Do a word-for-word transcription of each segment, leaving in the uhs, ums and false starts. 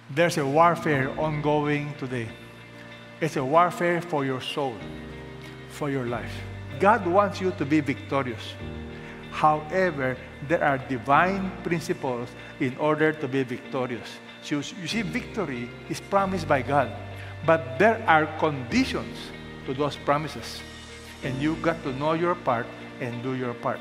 There's a warfare ongoing today. It's a warfare for your soul, for your life. God wants you to be victorious. However, there are divine principles in order to be victorious. So you see, victory is promised by God, but there are conditions to those promises. And you got to know your part and do your part.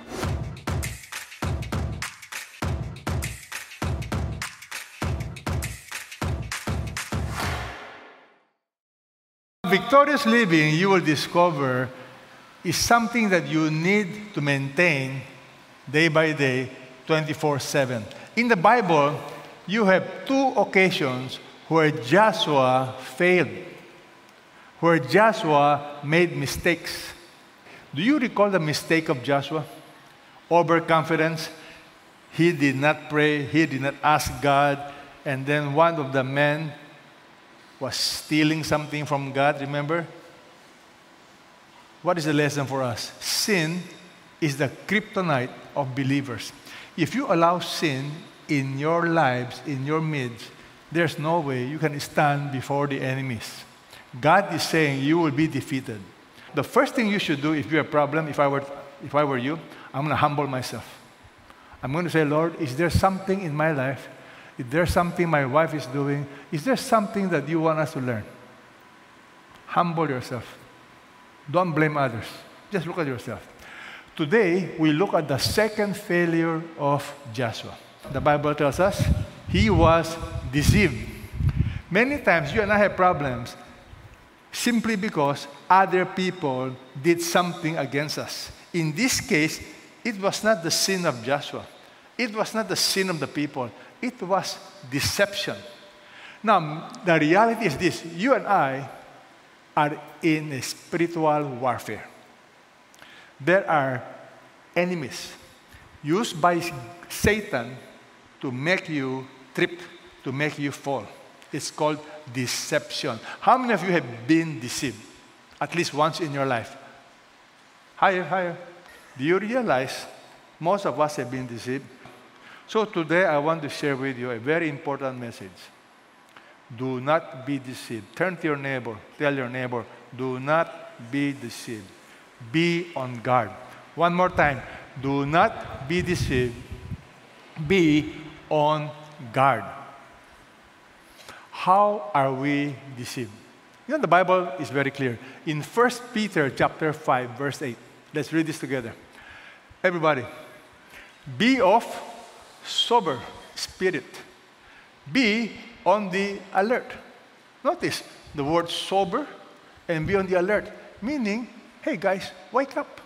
Victorious living, you will discover, is something that you need to maintain day by day, twenty-four seven. In the Bible, you have two occasions where Joshua failed, where Joshua made mistakes. Do you recall the mistake of Joshua? Overconfidence. He did not pray, he did not ask God, and then one of the men was stealing something from God, remember? What is the lesson for us? Sin is the kryptonite of believers. If you allow sin in your lives, in your midst, there's no way you can stand before the enemies. God is saying you will be defeated. The first thing you should do if you have a problem, if I were, if I were you, I'm going to humble myself. I'm going to say, Lord, is there something in my life? Is there something my wife is doing? Is there something that you want us to learn? Humble yourself. Don't blame others. Just look at yourself. Today, we look at the second failure of Joshua. The Bible tells us he was deceived. Many times, you and I have problems simply because other people did something against us. In this case, it was not the sin of Joshua. It was not the sin of the people. It was deception. Now, the reality is this. You and I are in a spiritual warfare. There are enemies used by Satan to make you trip, to make you fall. It's called deception. How many of you have been deceived? At least once in your life. Higher, higher. Do you realize most of us have been deceived? So today I want to share with you a very important message. Do not be deceived. Turn to your neighbor. Tell your neighbor, do not be deceived. Be on guard. One more time. Do not be deceived. Be on guard. How are we deceived? You know, the Bible is very clear. In First Peter chapter five, verse eight. Let's read this together. Everybody. Be of sober spirit. Be on the alert. Notice the word sober and be on the alert. Meaning, hey guys, wake up.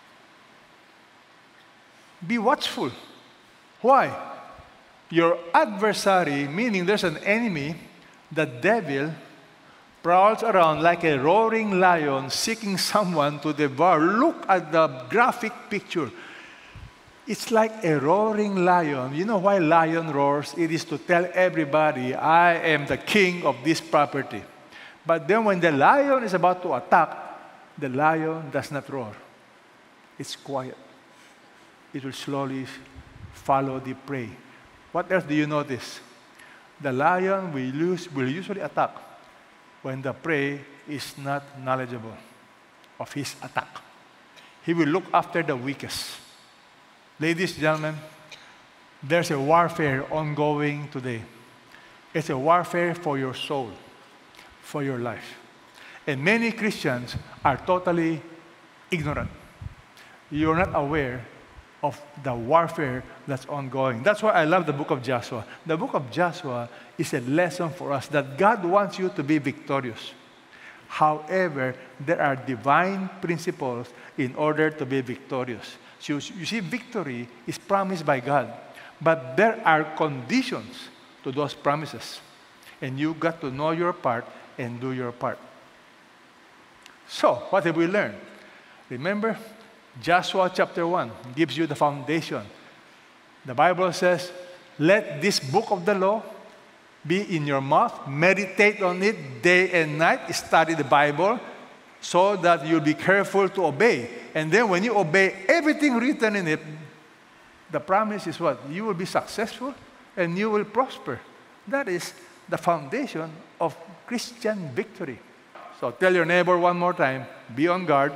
Be watchful. Why? Your adversary, meaning there's an enemy, the devil, prowls around like a roaring lion seeking someone to devour. Look at the graphic picture. It's like a roaring lion. You know why lion roars? It is to tell everybody, I am the king of this property. But then when the lion is about to attack, the lion does not roar. It's quiet. It will slowly follow the prey. What else do you notice? The lion will, use, will usually attack when the prey is not knowledgeable of his attack. He will look after the weakest. Ladies, gentlemen, there's a warfare ongoing today. It's a warfare for your soul, for your life. And many Christians are totally ignorant. You're not aware of the warfare that's ongoing. That's why I love the book of Joshua. The book of Joshua is a lesson for us that God wants you to be victorious. However, there are divine principles in order to be victorious. So you see, victory is promised by God, but there are conditions to those promises. And you got to know your part and do your part. So, what have we learned? Remember, Joshua chapter one gives you the foundation. The Bible says, let this book of the law be in your mouth, meditate on it day and night, study the Bible, so that you'll be careful to obey. And then when you obey everything written in it, the promise is what? You will be successful and you will prosper. That is the foundation of Christian victory. So tell your neighbor one more time, be on guard.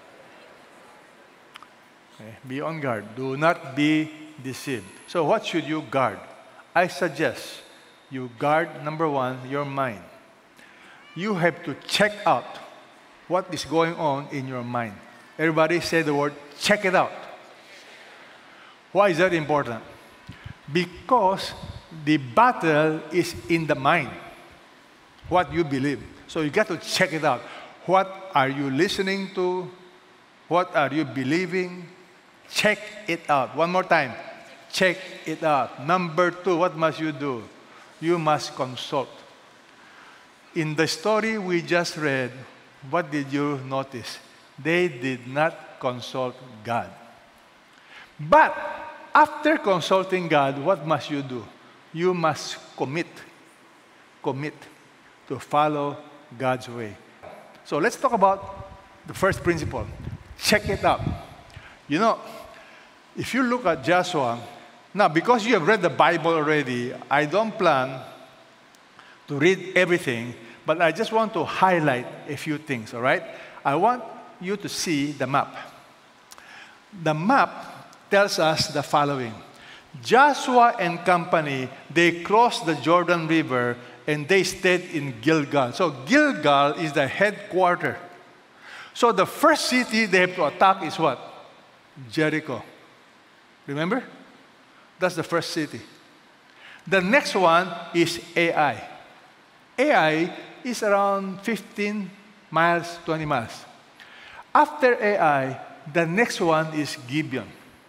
Okay, be on guard. Do not be deceived. So what should you guard? I suggest you guard, number one, your mind. You have to check out what is going on in your mind. Everybody say the word, check it out. Why is that important? Because the battle is in the mind, what you believe. So you got to check it out. What are you listening to? What are you believing? Check it out. One more time. Check it out. Number two, what must you do? You must consult. In the story we just read, what did you notice? They did not consult God. But after consulting God, what must you do? You must commit, commit to follow God's way. So let's talk about the first principle. Check it out. You know, if you look at Joshua, now because you have read the Bible already, I don't plan to read everything, but I just want to highlight a few things, all right? I want you to see the map. The map tells us the following. Joshua and company, they crossed the Jordan River and they stayed in Gilgal. So Gilgal is the headquarters. So the first city they have to attack is what? Jericho. Remember? That's the first city. The next one is Ai. Ai is around fifteen miles, twenty miles. After Ai, the next one is Gibeon.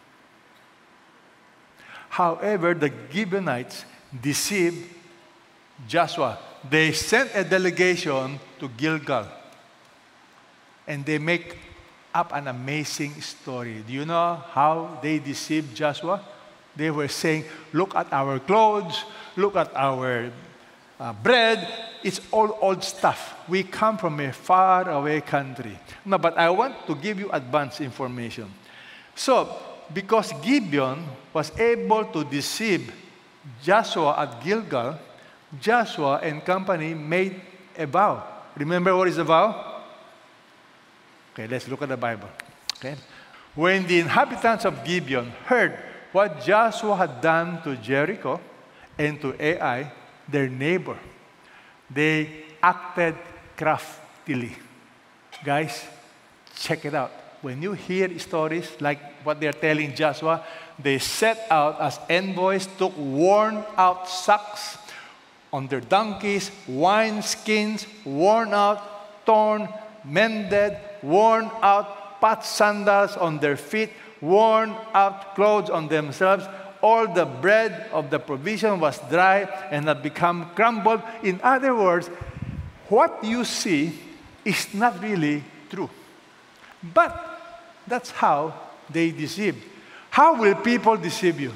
However, the Gibeonites deceived Joshua. They sent a delegation to Gilgal. And they make up an amazing story. Do you know how they deceived Joshua? They were saying, look at our clothes, look at our uh, bread. It's all old stuff. We come from a far away country. No, but I want to give you advanced information. So, because Gibeon was able to deceive Joshua at Gilgal, Joshua and company made a vow. Remember what is the vow? Okay, let's look at the Bible. Okay. When the inhabitants of Gibeon heard what Joshua had done to Jericho and to Ai, their neighbor, they acted craftily. Guys, check it out. When you hear stories like what they're telling Joshua, they set out as envoys, took worn-out sacks on their donkeys, wine skins, worn out, torn, mended, worn-out pot sandals on their feet, worn-out clothes on themselves. All the bread of the provision was dry and had become crumbled. In other words, what you see is not really true. But that's how they deceive. How will people deceive you?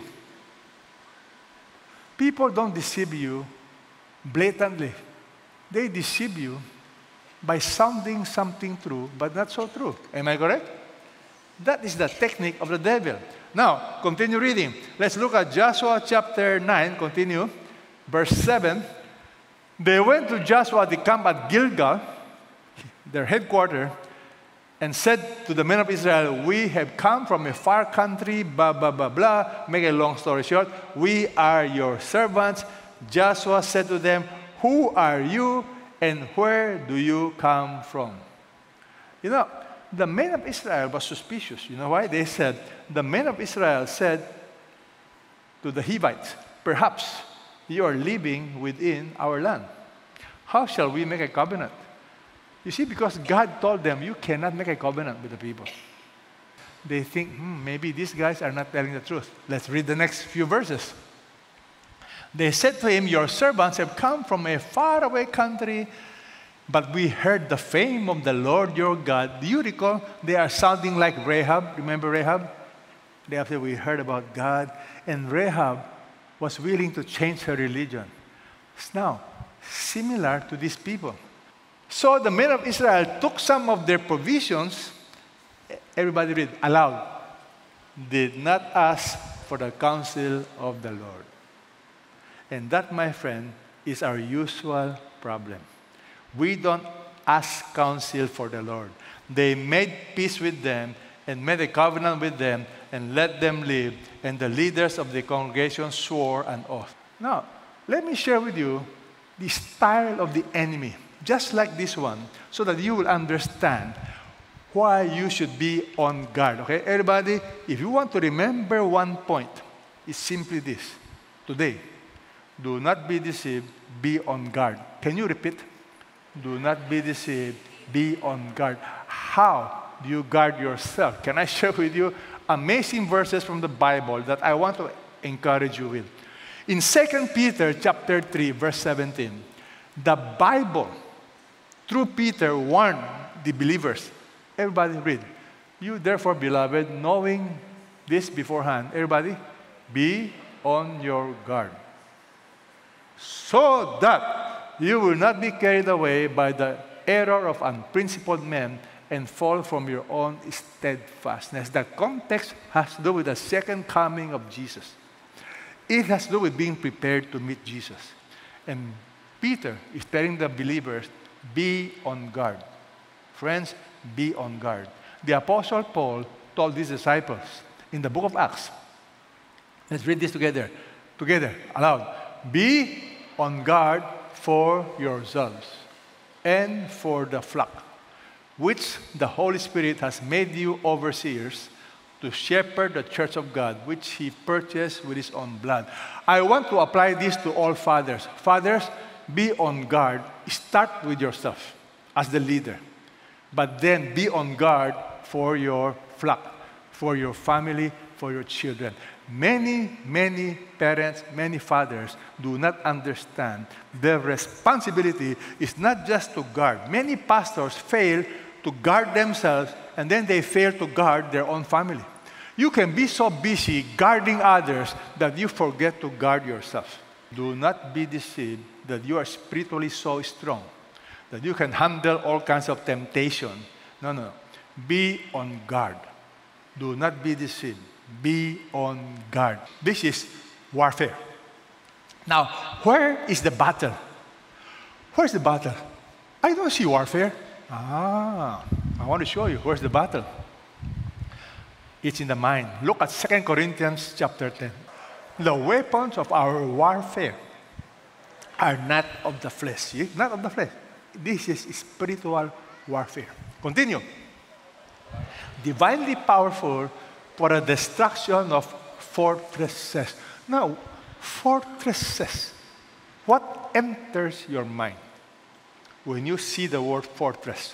People don't deceive you blatantly. They deceive you by sounding something true, but not so true. Am I correct? That is the technique of the devil. Now, continue reading. Let's look at Joshua chapter nine, continue. Verse seven. They went to Joshua at the camp at Gilgal, their headquarters, and said to the men of Israel, we have come from a far country, blah, blah, blah, blah. Make a long story short, we are your servants. Joshua said to them, who are you and where do you come from? You know, the men of Israel were suspicious. You know why? They said, the men of Israel said to the Hivites, perhaps you are living within our land. How shall we make a covenant? You see, because God told them, you cannot make a covenant with the people. They think, hmm, maybe these guys are not telling the truth. Let's read the next few verses. They said to him, your servants have come from a faraway country, but we heard the fame of the Lord your God. Do you recall? They are sounding like Rahab. Remember Rahab? They have said, we heard about God. And Rahab was willing to change her religion. It's now similar to these people. So the men of Israel took some of their provisions. Everybody read aloud. Did not ask for the counsel of the Lord. And that, my friend, is our usual problem. We don't ask counsel for the Lord. They made peace with them and made a covenant with them and let them live, and the leaders of the congregation swore an oath. Now, let me share with you the style of the enemy, just like this one, so that you will understand why you should be on guard. Okay, everybody, if you want to remember one point, it's simply this. Today, do not be deceived, be on guard. Can you repeat? Do not be deceived, be on guard. How do you guard yourself? Can I share with you amazing verses from the Bible that I want to encourage you with? In Second Peter chapter three, verse seventeen, the Bible, through Peter, warned the believers. Everybody read. You therefore, beloved, knowing this beforehand, everybody, be on your guard, so that you will not be carried away by the error of unprincipled men and fall from your own steadfastness. The context has to do with the second coming of Jesus. It has to do with being prepared to meet Jesus. And Peter is telling the believers, be on guard. Friends, be on guard. The Apostle Paul told his disciples in the book of Acts, let's read this together, together, aloud. Be on guard for yourselves and for the flock, which the Holy Spirit has made you overseers to shepherd the church of God, which He purchased with His own blood. I want to apply this to all fathers. Fathers, be on guard. Start with yourself as the leader, but then be on guard for your flock, for your family, for your children. Many, many parents, many fathers do not understand their responsibility is not just to guard. Many pastors fail to guard themselves, and then they fail to guard their own family. You can be so busy guarding others that you forget to guard yourself. Do not be deceived that you are spiritually so strong that you can handle all kinds of temptation. No, no. Be on guard. Do not be deceived. Be on guard. This is warfare. Now, where is the battle? Where's the battle? I don't see warfare. Ah, I want to show you where's the battle. It's in the mind. Look at Second Corinthians chapter ten. The weapons of our warfare are not of the flesh. See? Not of the flesh. This is spiritual warfare. Continue. Divinely powerful for the destruction of fortresses. Now, fortresses. What enters your mind when you see the word fortress?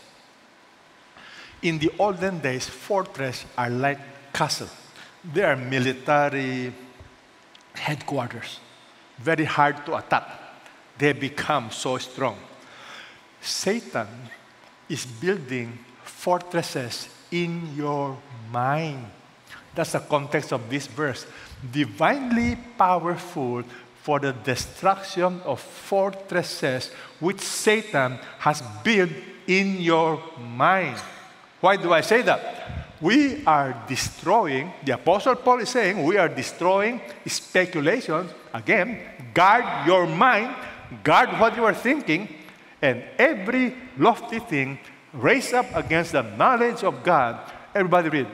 In the olden days, fortresses are like castles. They are military headquarters. Very hard to attack. They become so strong. Satan is building fortresses in your mind. That's the context of this verse. Divinely powerful for the destruction of fortresses which Satan has built in your mind. Why do I say that? We are destroying, the Apostle Paul is saying, we are destroying speculations. Again, guard your mind, guard what you are thinking, and every lofty thing raised up against the knowledge of God. Everybody read.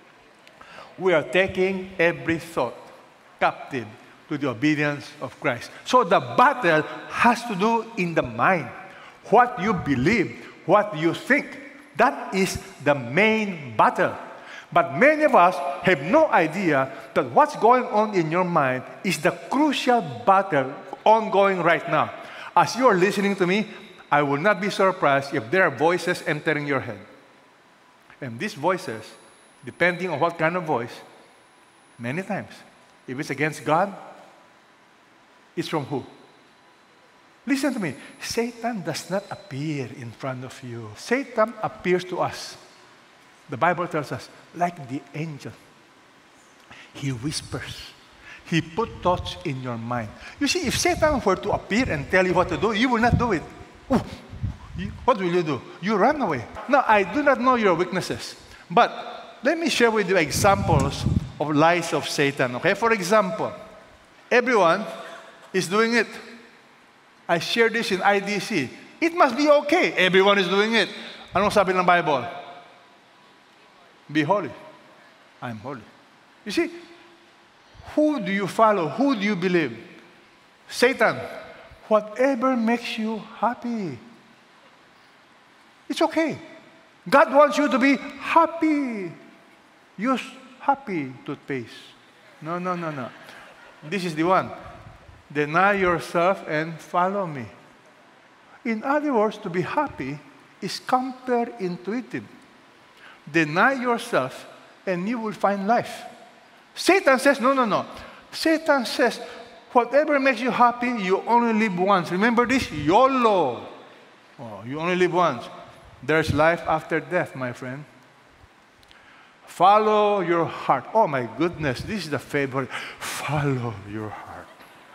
We are taking every thought captive to the obedience of Christ. So the battle has to do in the mind. What you believe, what you think, that is the main battle. But many of us have no idea that what's going on in your mind is the crucial battle ongoing right now. As you are listening to me, I will not be surprised if there are voices entering your head. And these voices, depending on what kind of voice, many times, if it's against God, it's from who? Listen to me. Satan does not appear in front of you. Satan appears to us. The Bible tells us, like the angel. He whispers. He put thoughts in your mind. You see, if Satan were to appear and tell you what to do, you will not do it. Ooh, you, what will you do? You run away. Now, I do not know your weaknesses, but let me share with you examples of lies of Satan, okay? For example, everyone is doing it. I share this in I D C. It must be okay. Everyone is doing it. Anong sabi ng Bible? Be holy. I'm holy. You see, who do you follow? Who do you believe? Satan. Whatever makes you happy. It's okay. God wants you to be happy. Use happy toothpaste. No, no, no, no. This is the one. Deny yourself and follow me. In other words, to be happy is counterintuitive. Deny yourself and you will find life. Satan says, no, no, no. Satan says, whatever makes you happy, you only live once. Remember this? YOLO. Oh, you only live once. There's life after death, my friend. Follow your heart. Oh my goodness, this is the favorite. Follow your heart.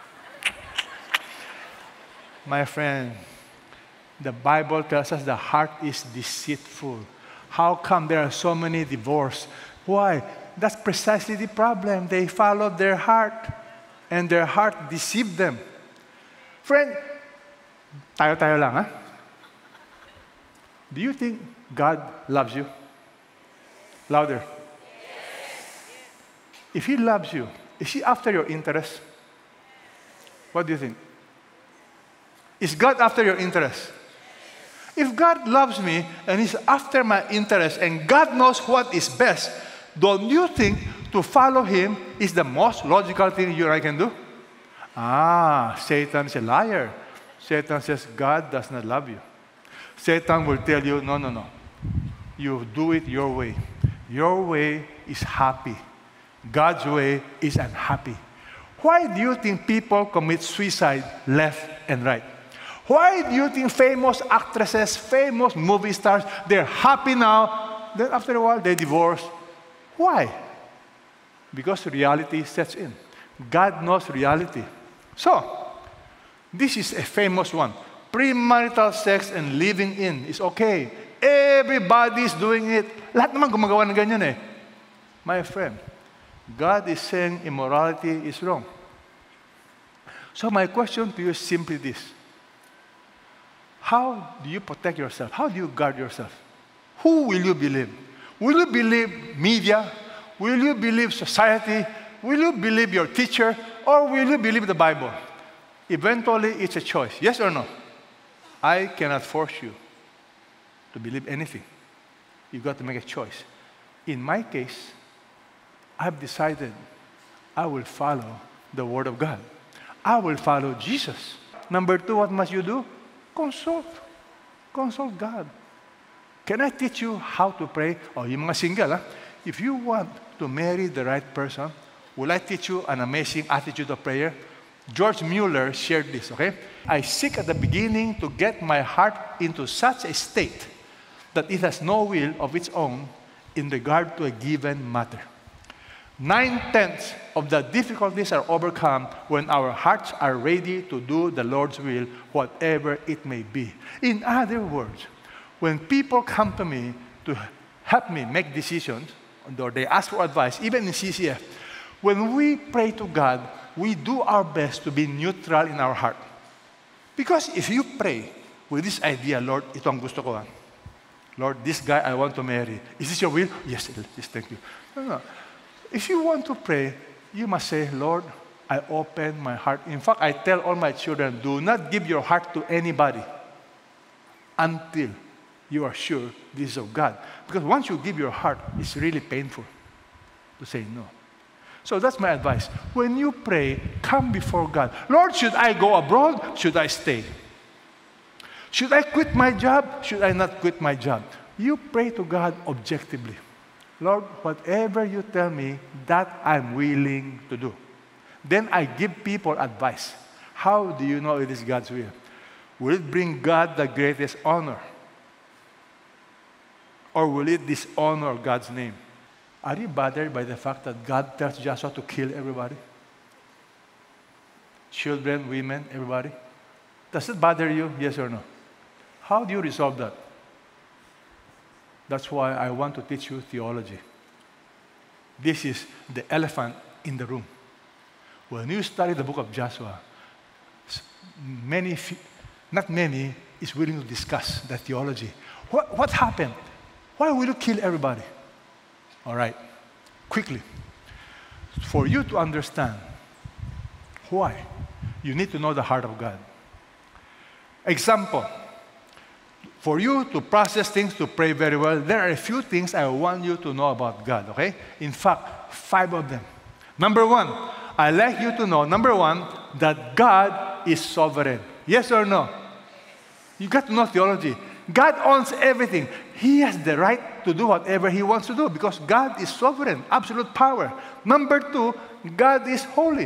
My friend, the Bible tells us the heart is deceitful. How come there are so many divorces? Why? That's precisely the problem. They followed their heart, and their heart deceived them. Friend, tayo-tayo lang, ha? Do you think God loves you? Louder. Yes. If He loves you, is He after your interest? What do you think? Is God after your interest? If God loves me and He's after my interest and God knows what is best, don't you think to follow Him is the most logical thing you and I can do? Ah, Satan is a liar. Satan says God does not love you. Satan will tell you, no, no, no. You do it your way. Your way is happy. God's way is unhappy. Why do you think people commit suicide left and right? Why do you think famous actresses, famous movie stars, they're happy now, then after a while they divorce? Why? Because reality sets in. God knows reality. So, this is a famous one. Premarital sex and living in is okay. Everybody's doing it. Lahat naman gumagawa ng ganyan eh. My friend, God is saying immorality is wrong. So my question to you is simply this. How do you protect yourself? How do you guard yourself? Who will you believe? Will you believe media? Will you believe society? Will you believe your teacher? Or will you believe the Bible? Eventually, it's a choice. Yes or no? I cannot force you to believe anything. You've got to make a choice. In my case, I've decided I will follow the Word of God. I will follow Jesus. Number two, what must you do? Consult. Consult God. Can I teach you how to pray? Oh, yung mga single, ah, if you want to marry the right person, will I teach you an amazing attitude of prayer? George Mueller shared this, okay? I seek at the beginning to get my heart into such a state that it has no will of its own in regard to a given matter. Nine-tenths of the difficulties are overcome when our hearts are ready to do the Lord's will, whatever it may be. In other words, when people come to me to help me make decisions, or they ask for advice, even in C C F, when we pray to God, we do our best to be neutral in our heart. Because if you pray with this idea, Lord, ito ang gusto ko. Ha? Lord, this guy I want to marry. Is this your will? Yes, yes, thank you. No, no. If you want to pray, you must say, Lord, I open my heart. In fact, I tell all my children, do not give your heart to anybody until you are sure this is of God. Because once you give your heart, it's really painful to say no. So that's my advice. When you pray, come before God. Lord, should I go abroad? Should I stay? Should I quit my job? Should I not quit my job? You pray to God objectively. Lord, whatever you tell me, that I'm willing to do. Then I give people advice. How do you know it is God's will? Will it bring God the greatest honor? Or will it dishonor God's name? Are you bothered by the fact that God tells Joshua to kill everybody? Children, women, everybody? Does it bother you? Yes or no? How do you resolve that? That's why I want to teach you theology. This is the elephant in the room. When you study the book of Joshua, many, not many, is willing to discuss that theology. What, what happened? Why will you kill everybody? All right, quickly. For you to understand why, you need to know the heart of God. Example, for you to process things, to pray very well, there are a few things I want you to know about God, okay? In fact, five of them. Number one, I'd like you to know, number one, that God is sovereign. Yes or no? You got to know theology. God owns everything. He has the right to do whatever He wants to do because God is sovereign, absolute power. Number two, God is holy.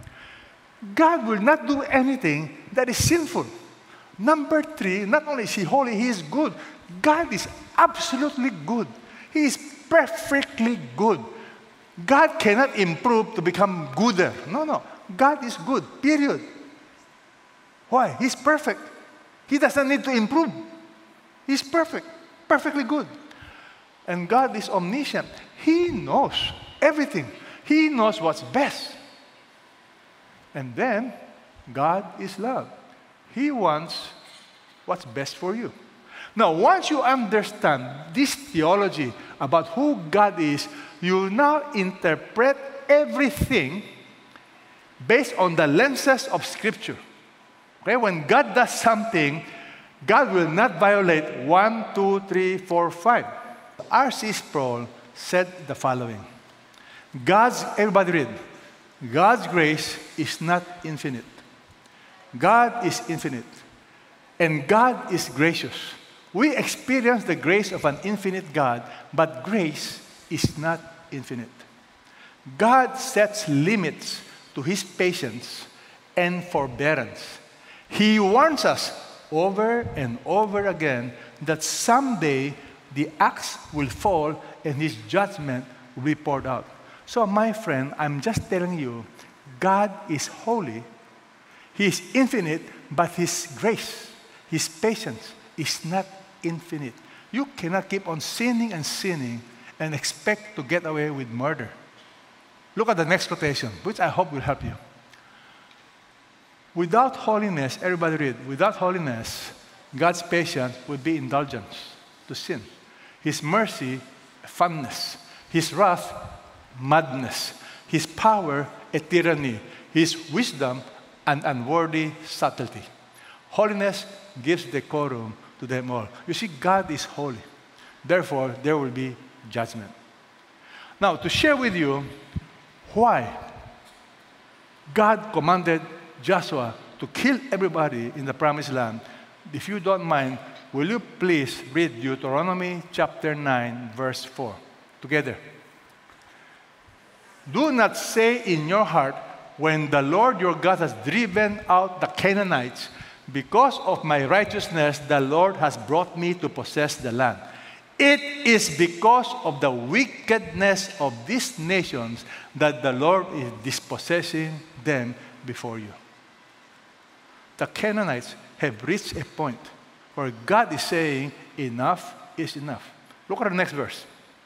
God will not do anything that is sinful. Number three, not only is He holy, He is good. God is absolutely good. He is perfectly good. God cannot improve to become gooder. No, no. God is good, period. Why? He's perfect. He doesn't need to improve. He's perfect, perfectly good. And God is omniscient. He knows everything. He knows what's best. And then, God is love. He wants what's best for you. Now, once you understand this theology about who God is, you now interpret everything based on the lenses of Scripture. Okay? When God does something, God will not violate one, two, three, four, five. R C Sproul said the following. God's, everybody read, God's grace is not infinite. God is infinite. And God is gracious. We experience the grace of an infinite God, but grace is not infinite. God sets limits to His patience and forbearance. He warns us over and over again that someday the axe will fall and His judgment will be poured out. So, my friend, I'm just telling you, God is holy. He is infinite, but His grace, His patience is not infinite. You cannot keep on sinning and sinning and expect to get away with murder. Look at the next quotation, which I hope will help you. Without holiness, everybody read, without holiness, God's patience would be indulgence to sin. His mercy, fondness. His wrath, madness. His power, a tyranny. His wisdom, an unworthy subtlety. Holiness gives decorum to them all. You see, God is holy. Therefore, there will be judgment. Now, to share with you why God commanded Joshua to kill everybody in the promised land, if you don't mind, will you please read Deuteronomy chapter nine, verse four, together. Do not say in your heart, when the Lord your God has driven out the Canaanites, because of my righteousness, the Lord has brought me to possess the land. It is because of the wickedness of these nations that the Lord is dispossessing them before you. The Canaanites have reached a point where God is saying, enough is enough. Look at the next verse.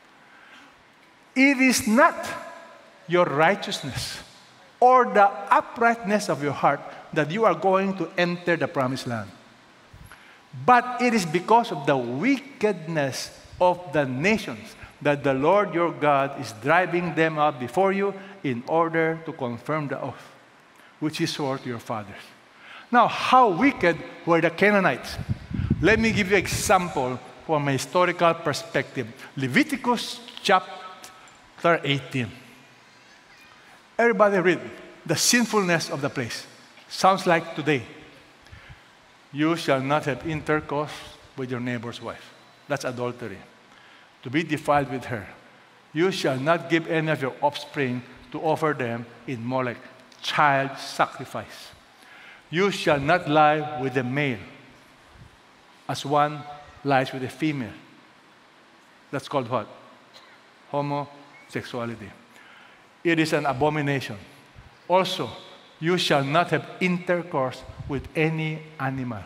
It is not your righteousness or the uprightness of your heart that you are going to enter the promised land. But it is because of the wickedness of the nations that the Lord your God is driving them out before you in order to confirm the oath, which He swore to your fathers. Now, how wicked were the Canaanites? Let me give you an example from a historical perspective. Leviticus chapter eighteen. Everybody read the sinfulness of the place. Sounds like today. You shall not have intercourse with your neighbor's wife. That's adultery. To be defiled with her. You shall not give any of your offspring to offer them in Molech, child sacrifice. You shall not lie with a male as one lies with a female. That's called what? Homosexuality. It is an abomination. Also, you shall not have intercourse with any animal.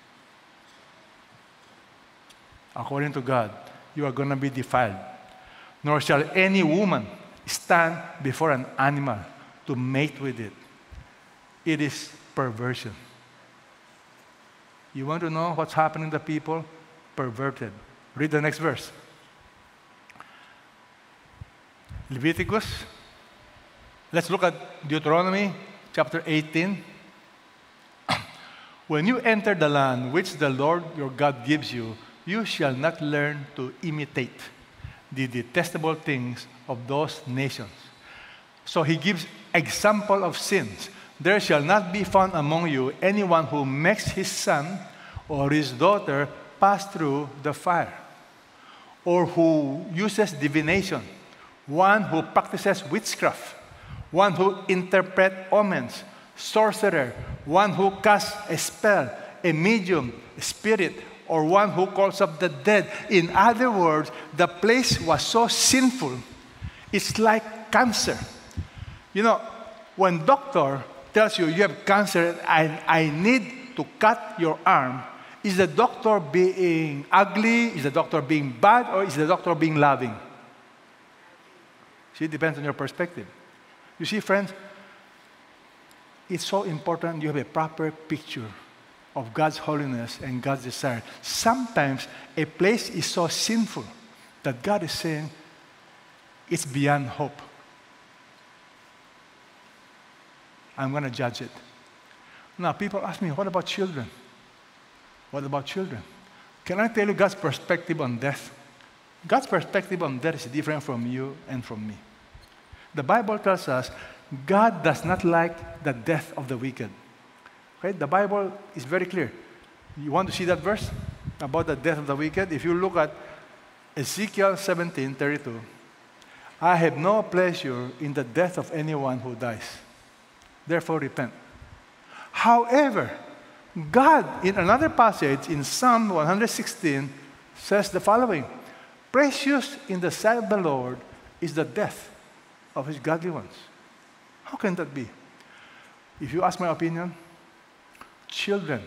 According to God, you are going to be defiled. Nor shall any woman stand before an animal to mate with it. It is perversion. You want to know what's happening to people? Perverted. Read the next verse. Leviticus. Let's look at Deuteronomy chapter eighteen. When you enter the land which the Lord your God gives you, you shall not learn to imitate the detestable things of those nations. So he gives example of sins. There shall not be found among you anyone who makes his son or his daughter pass through the fire, or who uses divination, one who practices witchcraft, one who interprets omens, sorcerer, one who casts a spell, a medium, a spirit, or one who calls up the dead. In other words, the place was so sinful, it's like cancer. You know, when doctor tells you you have cancer and I need to cut your arm, is the doctor being ugly? Is the doctor being bad? Or is the doctor being loving? See, it depends on your perspective. You see, friends, it's so important you have a proper picture of God's holiness and God's desire. Sometimes a place is so sinful that God is saying it's beyond hope. I'm going to judge it. Now, people ask me, what about children? What about children? Can I tell you God's perspective on death? God's perspective on death is different from you and from me. The Bible tells us God does not like the death of the wicked. Okay? The Bible is very clear. You want to see that verse about the death of the wicked? If you look at Ezekiel seventeen thirty-two, I have no pleasure in the death of anyone who dies. Therefore, repent. However, God, in another passage in Psalm one sixteen, says the following: precious in the sight of the Lord is the death of his godly ones. How can that be? If you ask my opinion, children,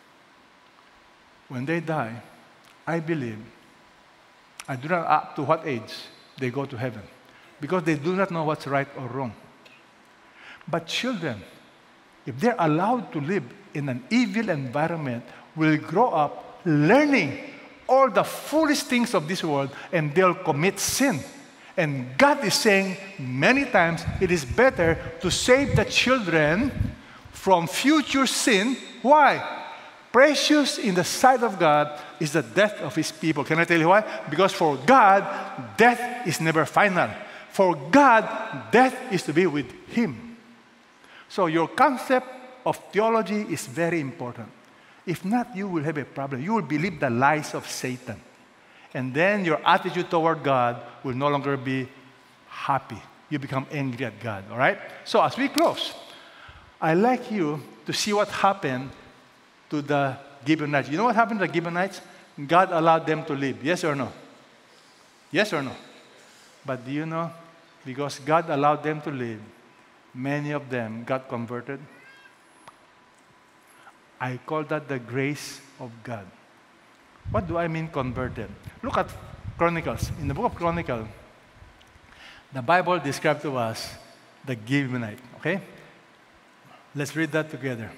when they die, I believe, I do not know up to what age they go to heaven, because they do not know what's right or wrong. But children, if they're allowed to live in an evil environment, will grow up learning all the foolish things of this world, and they'll commit sin. And God is saying many times it is better to save the children from future sin. Why? Precious in the sight of God is the death of his people. Can I tell you why? Because for God, death is never final. For God, death is to be with him. So your concept of theology is very important. If not, you will have a problem. You will believe the lies of Satan. And then your attitude toward God will no longer be happy. You become angry at God, all right? So as we close, I'd like you to see what happened to the Gibeonites. You know what happened to the Gibeonites? God allowed them to live. Yes or no? Yes or no? But do you know? Because God allowed them to live, many of them got converted. I call that the grace of God. What do I mean converted? Look at Chronicles. In the book of Chronicles, the Bible describes to us the Gibeonite, okay? Let's read that together.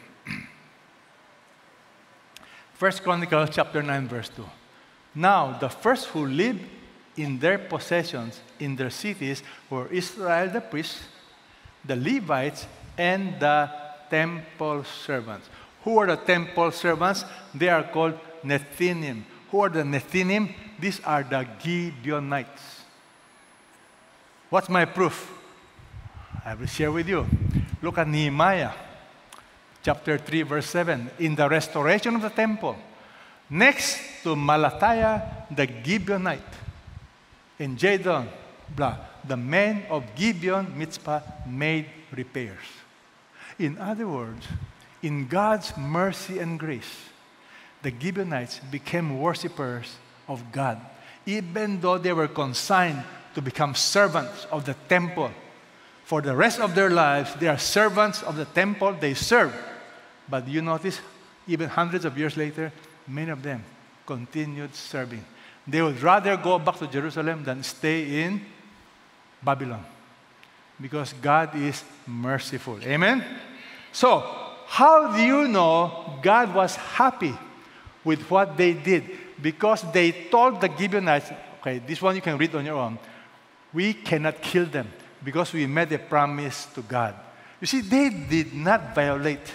First Chronicles chapter nine, verse two. Now, the first who lived in their possessions, in their cities, were Israel the priests, the Levites, and the temple servants. Who are the temple servants? They are called Nethinim. Who are the Nethinim? These are the Gibeonites. What's my proof? I will share with you. Look at Nehemiah, chapter three, verse seven. In the restoration of the temple, next to Malathiah the Gibeonite, and Jadon, blah, the men of Gibeon, Mitzpah, made repairs. In other words, in God's mercy and grace, the Gibeonites became worshipers of God, even though they were consigned to become servants of the temple. For the rest of their lives, they are servants of the temple they serve. But you notice, even hundreds of years later, many of them continued serving. They would rather go back to Jerusalem than stay in Babylon, because God is merciful. Amen? So, how do you know God was happy with what they did because they told the Gibeonites, okay, this one you can read on your own, we cannot kill them because we made a promise to God. You see, they did not violate.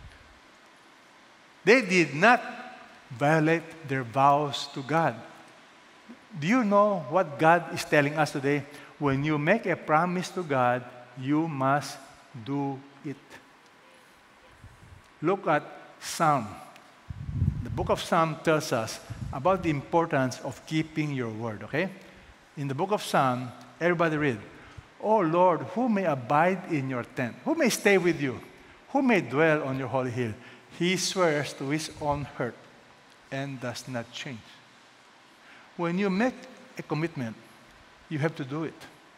They did not violate their vows to God. Do you know what God is telling us today? When you make a promise to God, you must do it. Look at Psalm. The book of Psalm tells us about the importance of keeping your word, okay? In the book of Psalm, everybody read, "O Lord, who may abide in your tent? Who may stay with you? Who may dwell on your holy hill? He swears to his own hurt and does not change." When you make a commitment, you have to do it.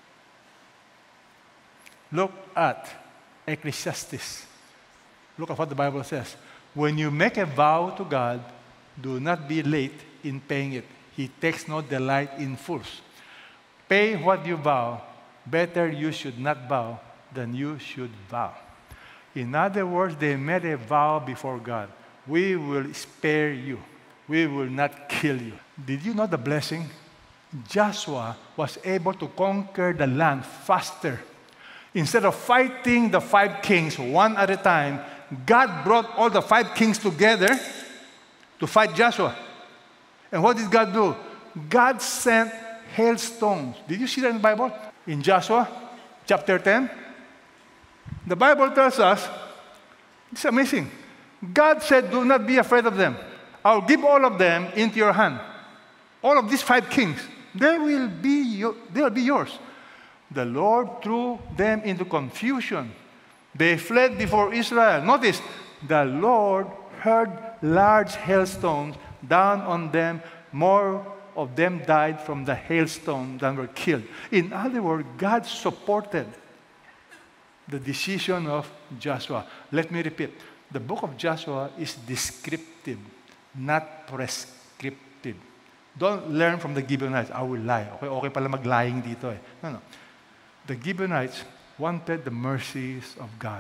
Look at Ecclesiastes. Look at what the Bible says. When you make a vow to God, do not be late in paying it. He takes no delight in fools. Pay what you vow. Better you should not vow than you should vow. In other words, they made a vow before God. We will spare you. We will not kill you. Did you know the blessing? Joshua was able to conquer the land faster. Instead of fighting the five kings one at a time, God brought all the five kings together to fight Joshua. And what did God do? God sent hailstones. Did you see that in the Bible? In Joshua chapter ten? The Bible tells us, it's amazing. God said, do not be afraid of them. I'll give all of them into your hand. All of these five kings, they will be, your, they will be yours. The Lord threw them into confusion. They fled before Israel. Notice, the Lord heard large hailstones down on them. More of them died from the hailstone than were killed. In other words, God supported the decision of Joshua. Let me repeat. The book of Joshua is descriptive, not prescriptive. Don't learn from the Gibeonites. I will lie. Okay, okay pala mag-lying dito eh. No, no. The Gibeonites wanted the mercies of God.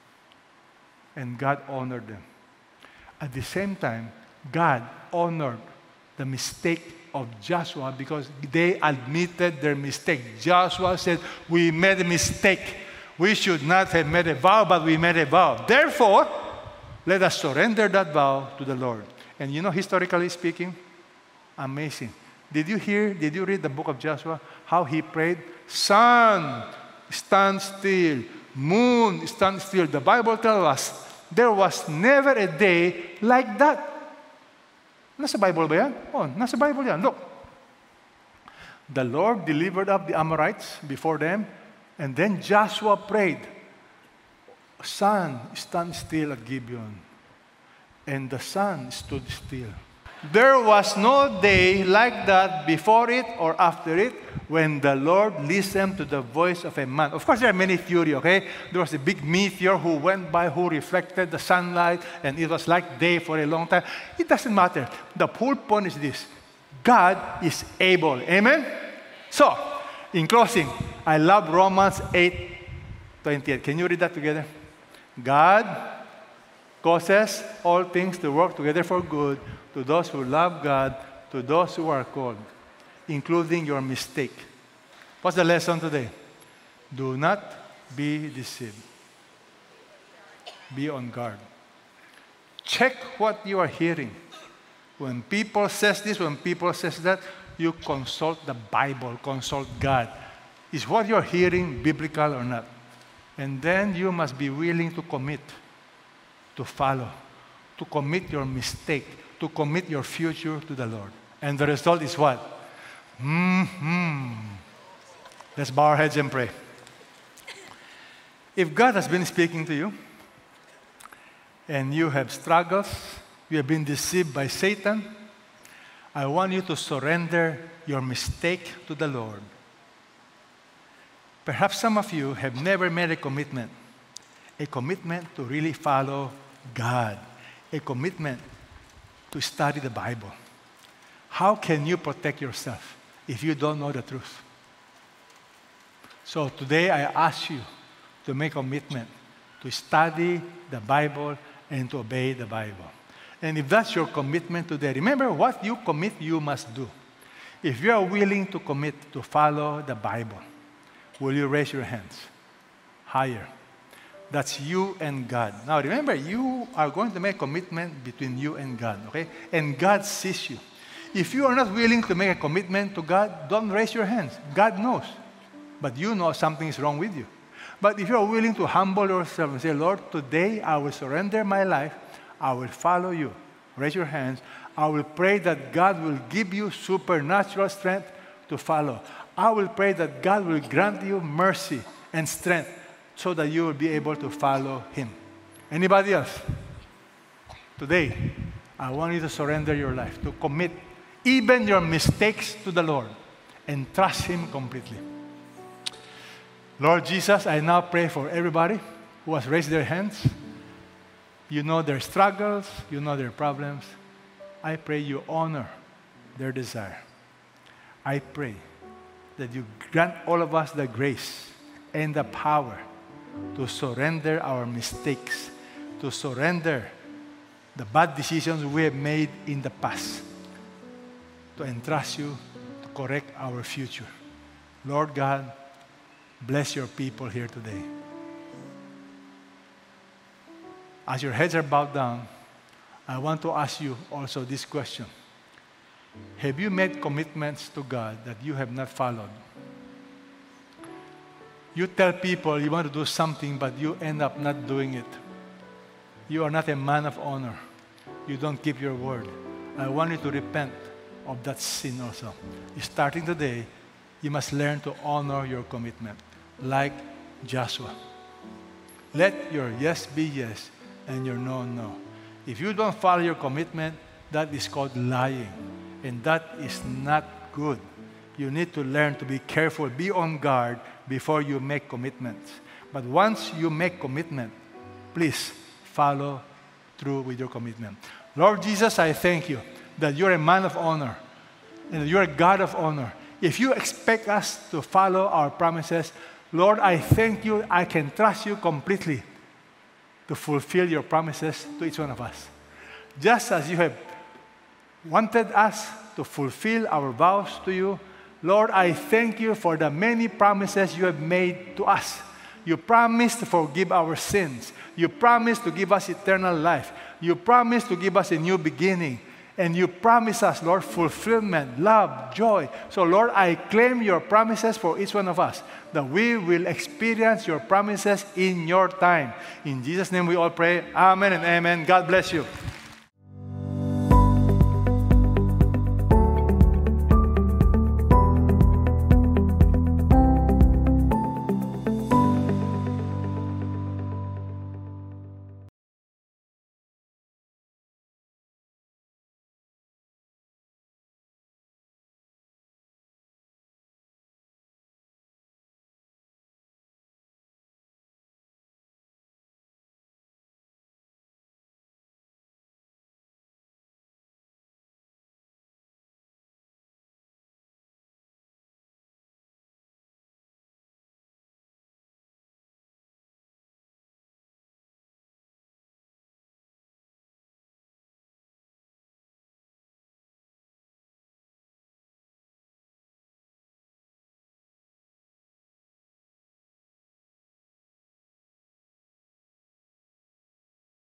And God honored them. At the same time, God honored the mistake of Joshua because they admitted their mistake. Joshua said, we made a mistake. We should not have made a vow, but we made a vow. Therefore, let us surrender that vow to the Lord. And you know, historically speaking, amazing. Did you hear, did you read the book of Joshua? How he prayed? Sun, stand still. Moon, stand still. The Bible tells us there was never a day like that. Nasa Bible ba yan? Oh, nasa Bible yan. Look. The Lord delivered up the Amorites before them, and then Joshua prayed, sun, stand still at Gibeon. And the sun stood still. There was no day like that before it or after it when the Lord listened to the voice of a man. Of course, there are many theories, okay? There was a big meteor who went by, who reflected the sunlight, and it was like day for a long time. It doesn't matter. The whole point is this. God is able. Amen? So, in closing, I love Romans eight twenty-eight. Can you read that together? God causes all things to work together for good to those who love God, to those who are called, including your mistake. What's the lesson today? Do not be deceived. Be on guard. Check what you are hearing. When people says this, when people says that, you consult the Bible, consult God. Is what you're hearing biblical or not? And then you must be willing to commit, to follow, to commit your mistake, to commit your future to the Lord. And the result is what? Mm-hmm. Let's bow our heads and pray. If God has been speaking to you, and you have struggles, you have been deceived by Satan, I want you to surrender your mistake to the Lord. Perhaps some of you have never made a commitment, a commitment to really follow God, a commitment to study the Bible. How can you protect yourself if you don't know the truth? So today I ask you to make a commitment to study the Bible and to obey the Bible. And if that's your commitment today, remember what you commit, you must do. If you are willing to commit to follow the Bible, will you raise your hands higher? That's you and God. Now remember, you are going to make a commitment between you and God, okay? And God sees you. If you are not willing to make a commitment to God, don't raise your hands. God knows. But you know something is wrong with you. But if you are willing to humble yourself and say, Lord, today I will surrender my life, I will follow you. Raise your hands. I will pray that God will give you supernatural strength to follow. I will pray that God will grant you mercy and strength so that you will be able to follow Him. Anybody else? Today, I want you to surrender your life, to commit even your mistakes to the Lord and trust Him completely. Lord Jesus, I now pray for everybody who has raised their hands. You know their struggles, you know their problems. I pray you honor their desire. I pray that you grant all of us the grace and the power to surrender our mistakes, to surrender the bad decisions we have made in the past, to entrust you to correct our future. Lord God, bless your people here today. As your heads are bowed down, I want to ask you also this question. Have you made commitments to God that you have not followed? You tell people you want to do something, but you end up not doing it. You are not a man of honor. You don't keep your word. I want you to repent of that sin also. Starting today, you must learn to honor your commitment, like Joshua. Let your yes be yes and your no, no. If you don't follow your commitment, that is called lying. And that is not good. You need to learn to be careful, be on guard before you make commitments. But once you make commitment, please follow through with your commitment. Lord Jesus, I thank you that you're a man of honor and that you're a God of honor. If you expect us to follow our promises, Lord, I thank you. I can trust you completely to fulfill your promises to each one of us. Just as you have wanted us to fulfill our vows to you, Lord, I thank you for the many promises you have made to us. You promised to forgive our sins. You promised to give us eternal life. You promised to give us a new beginning. And you promise us, Lord, fulfillment, love, joy. So, Lord, I claim your promises for each one of us, that we will experience your promises in your time. In Jesus' name we all pray. Amen and amen. God bless you.